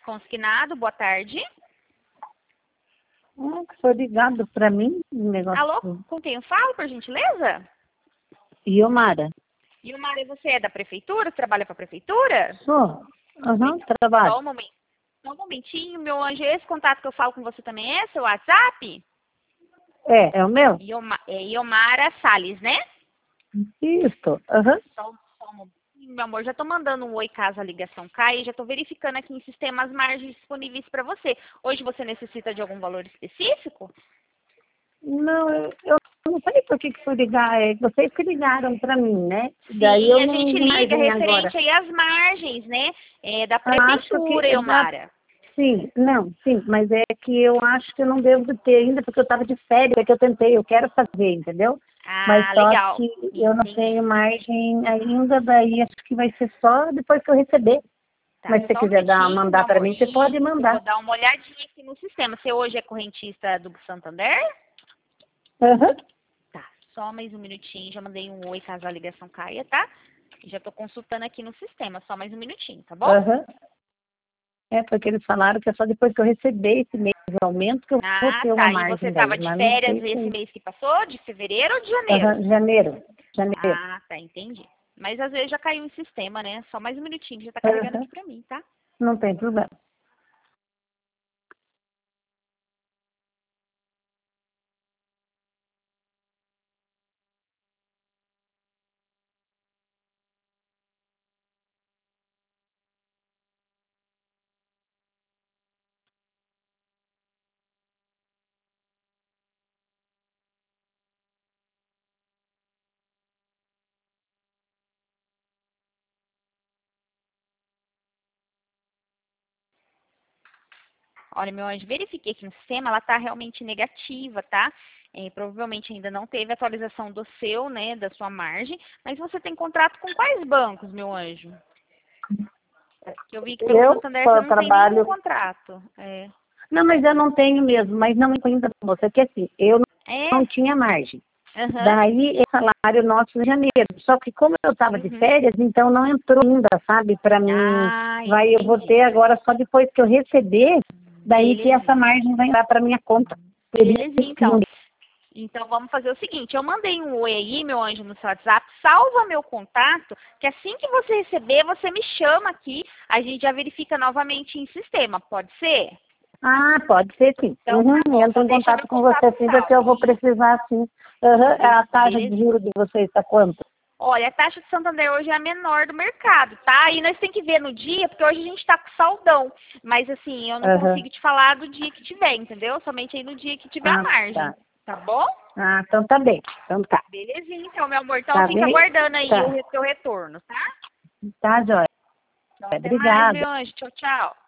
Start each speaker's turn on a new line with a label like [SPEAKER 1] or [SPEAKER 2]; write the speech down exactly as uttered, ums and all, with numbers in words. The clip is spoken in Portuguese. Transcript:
[SPEAKER 1] Consignado, boa tarde.
[SPEAKER 2] Ah, que foi ligado pra mim, um negócio.
[SPEAKER 1] Alô, com quem eu falo, por gentileza?
[SPEAKER 2] Iomara.
[SPEAKER 1] Ilmara, e você é da prefeitura? Trabalha para a prefeitura?
[SPEAKER 2] Sou. Aham,
[SPEAKER 1] Então,
[SPEAKER 2] trabalho.
[SPEAKER 1] só um momento. Só um momentinho, meu anjo. Esse contato que eu falo com você também é seu WhatsApp?
[SPEAKER 2] É, é o meu?
[SPEAKER 1] Ioma, é Iomara Salles, né?
[SPEAKER 2] Isso. Aham.
[SPEAKER 1] Só, só um momentinho, meu amor. Já tô mandando um oi caso a ligação caia. Já tô verificando aqui em sistema as margens disponíveis para você. Hoje você necessita de algum valor específico?
[SPEAKER 2] Não, eu, eu não sei por que que foi ligar. É, vocês que ligaram pra mim, né? Daí
[SPEAKER 1] Sim,
[SPEAKER 2] eu
[SPEAKER 1] a
[SPEAKER 2] não
[SPEAKER 1] gente
[SPEAKER 2] vi mais
[SPEAKER 1] liga
[SPEAKER 2] em agora.
[SPEAKER 1] referente aí às margens, né? É, da
[SPEAKER 2] Eu acho que
[SPEAKER 1] prefeitura,
[SPEAKER 2] é da...
[SPEAKER 1] Iomara.
[SPEAKER 2] Sim, não, sim, mas é que eu acho que eu não devo ter ainda, porque eu estava de férias, é que eu tentei, eu quero fazer, entendeu? Mas
[SPEAKER 1] Ah,
[SPEAKER 2] só
[SPEAKER 1] legal.
[SPEAKER 2] que eu não
[SPEAKER 1] Entendi.
[SPEAKER 2] tenho margem ainda, daí acho que vai ser só depois que eu receber.
[SPEAKER 1] Tá,
[SPEAKER 2] Mas se você
[SPEAKER 1] só um
[SPEAKER 2] quiser dar,
[SPEAKER 1] minutinho, meu
[SPEAKER 2] mandar para
[SPEAKER 1] amor.
[SPEAKER 2] mim, você pode
[SPEAKER 1] Isso, eu vou
[SPEAKER 2] mandar.
[SPEAKER 1] dar uma olhadinha aqui no sistema. Você hoje é correntista do Santander?
[SPEAKER 2] Aham.
[SPEAKER 1] Tá, só mais um minutinho. Já mandei um oi caso a ligação caia, tá? Já tô consultando aqui no sistema. Só mais um minutinho, tá bom?
[SPEAKER 2] Aham. É, porque eles falaram que é só depois que eu receber esse mês de aumento que eu vou
[SPEAKER 1] Ah,
[SPEAKER 2] ter uma
[SPEAKER 1] tá. E você
[SPEAKER 2] margem
[SPEAKER 1] tava
[SPEAKER 2] daí,
[SPEAKER 1] de
[SPEAKER 2] mas não
[SPEAKER 1] férias
[SPEAKER 2] sei
[SPEAKER 1] esse
[SPEAKER 2] se...
[SPEAKER 1] mês que passou? De fevereiro ou de janeiro?
[SPEAKER 2] Aham, janeiro. Janeiro.
[SPEAKER 1] Ah, tá, entendi. Mas às vezes já caiu em sistema, né? Só mais um minutinho, já tá carregando
[SPEAKER 2] Aham.
[SPEAKER 1] aqui pra mim, tá?
[SPEAKER 2] Não tem problema.
[SPEAKER 1] Olha, meu anjo, verifiquei aqui no sistema, ela está realmente negativa, tá? É, provavelmente ainda não teve atualização do seu, né, da sua margem, mas você tem contrato com quais bancos, meu anjo? Que eu vi que pelo
[SPEAKER 2] Eu
[SPEAKER 1] Santander você
[SPEAKER 2] só
[SPEAKER 1] não tem nenhum
[SPEAKER 2] trabalho...
[SPEAKER 1] contrato. É,
[SPEAKER 2] Não, mas eu não tenho mesmo, mas não ainda com você, porque assim, eu
[SPEAKER 1] é?
[SPEAKER 2] não tinha margem.
[SPEAKER 1] Aham.
[SPEAKER 2] Daí, é salário nosso em janeiro. Só que como eu estava de
[SPEAKER 1] Uhum.
[SPEAKER 2] férias, então não entrou ainda, sabe, para mim.
[SPEAKER 1] Ah,
[SPEAKER 2] Vai, eu vou
[SPEAKER 1] entendi.
[SPEAKER 2] ter agora só depois que eu receber, daí que essa
[SPEAKER 1] Belezinha.
[SPEAKER 2] margem vai entrar para minha conta. Por
[SPEAKER 1] Belezinha,
[SPEAKER 2] isso que não...
[SPEAKER 1] então. Então vamos fazer o seguinte, eu mandei um oi aí, meu anjo, no seu WhatsApp, salva meu contato, que assim que você receber, você me chama aqui, a gente já verifica novamente em sistema, pode ser?
[SPEAKER 2] Ah, pode ser sim.
[SPEAKER 1] Então
[SPEAKER 2] Uhum,
[SPEAKER 1] tá bom,
[SPEAKER 2] entro
[SPEAKER 1] só
[SPEAKER 2] em
[SPEAKER 1] deixa meu
[SPEAKER 2] contato com
[SPEAKER 1] contato
[SPEAKER 2] você sim, porque
[SPEAKER 1] salvo.
[SPEAKER 2] eu vou precisar sim. Uhum,
[SPEAKER 1] Be-
[SPEAKER 2] a taxa de
[SPEAKER 1] Belezinha.
[SPEAKER 2] juros de vocês está quanto?
[SPEAKER 1] Olha, a taxa de Santander hoje é a menor do mercado, tá? E nós tem que ver no dia, porque hoje a gente tá com saldão. Mas assim, eu não
[SPEAKER 2] Uhum.
[SPEAKER 1] consigo te falar do dia que tiver, entendeu? Somente aí no dia que tiver a
[SPEAKER 2] Ah,
[SPEAKER 1] margem.
[SPEAKER 2] tá.
[SPEAKER 1] Tá bom?
[SPEAKER 2] Ah, então tá bem. Então tá.
[SPEAKER 1] Belezinha, então, meu amor. Então
[SPEAKER 2] Tá
[SPEAKER 1] fica
[SPEAKER 2] bem?
[SPEAKER 1] aguardando aí o
[SPEAKER 2] Tá.
[SPEAKER 1] re- teu retorno, tá?
[SPEAKER 2] Tá, Jóia.
[SPEAKER 1] Então até mais,
[SPEAKER 2] Obrigada.
[SPEAKER 1] meu anjo. Tchau, tchau.